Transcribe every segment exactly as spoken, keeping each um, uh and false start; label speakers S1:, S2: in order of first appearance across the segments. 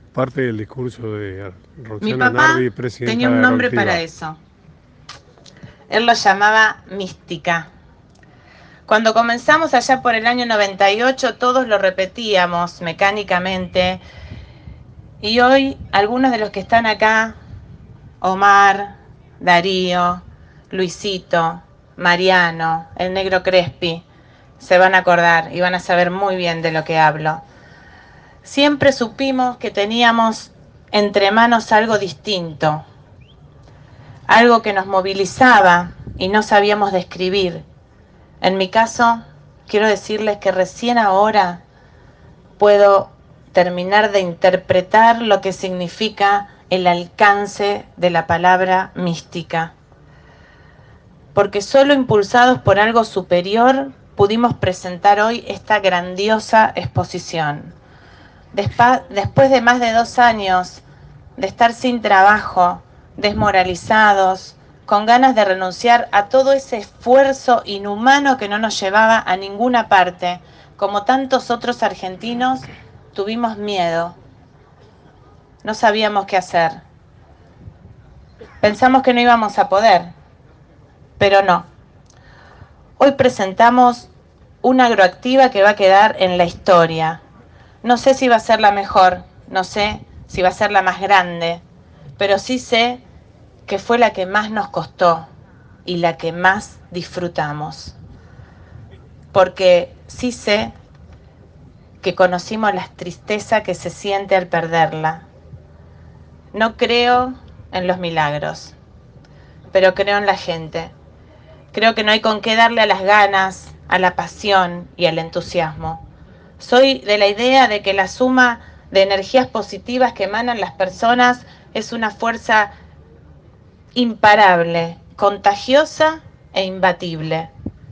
S1: parte del discurso de
S2: Mi
S1: Roxana
S2: papá
S1: Nardi, presidenta
S2: tenía un
S1: de
S2: nombre para
S1: Agroactiva.
S2: eso. Él lo llamaba mística. Cuando comenzamos allá por el año noventa y ocho, todos lo repetíamos mecánicamente. Y hoy, algunos de los que están acá, Omar, Darío, Luisito, Mariano, el negro Crespi, se van a acordar y van a saber muy bien de lo que hablo. Siempre supimos que teníamos entre manos algo distinto, algo que nos movilizaba y no sabíamos describir. En mi caso, quiero decirles que recién ahora puedo terminar de interpretar lo que significa el alcance de la palabra mística. Porque solo impulsados por algo superior pudimos presentar hoy esta grandiosa exposición. Despa- después de más de dos años de estar sin trabajo, desmoralizados, con ganas de renunciar a todo ese esfuerzo inhumano que no nos llevaba a ninguna parte, como tantos otros argentinos, tuvimos miedo. No sabíamos qué hacer. Pensamos que no íbamos a poder, pero no. Hoy presentamos una agroactiva que va a quedar en la historia. No sé si va a ser la mejor, no sé si va a ser la más grande, pero sí sé que fue la que más nos costó y la que más disfrutamos. Porque sí sé que conocimos la tristeza que se siente al perderla. No creo en los milagros, pero creo en la gente. Creo que no hay con qué darle a las ganas, a la pasión y al entusiasmo. Soy de la idea de que la suma de energías positivas que emanan las personas es una fuerza imparable, contagiosa e imbatible.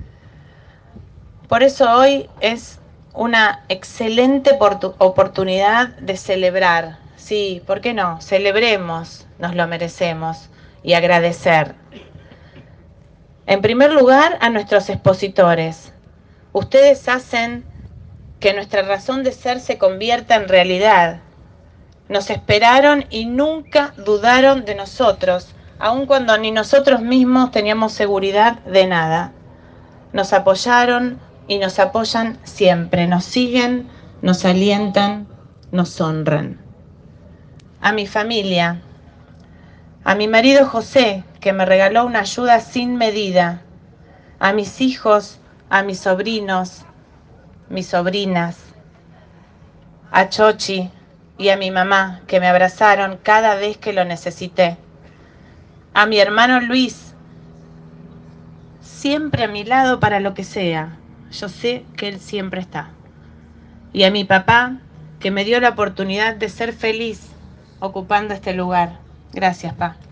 S2: Por eso hoy es una excelente oportunidad de celebrar. Sí, ¿por qué no? Celebremos, nos lo merecemos, y agradecer. En primer lugar, a nuestros expositores. Ustedes hacen que nuestra razón de ser se convierta en realidad. Nos esperaron y nunca dudaron de nosotros, aun cuando ni nosotros mismos teníamos seguridad de nada. Nos apoyaron y nos apoyan siempre, nos siguen, nos alientan, nos honran. A mi familia, a mi marido José, que me regaló una ayuda sin medida, a mis hijos, a mis sobrinos, mis sobrinas, a Chochi y a mi mamá, que me abrazaron cada vez que lo necesité, a mi hermano Luis, siempre a mi lado para lo que sea. Yo sé que él siempre está. Y a mi papá, que me dio la oportunidad de ser feliz ocupando este lugar. Gracias, pa.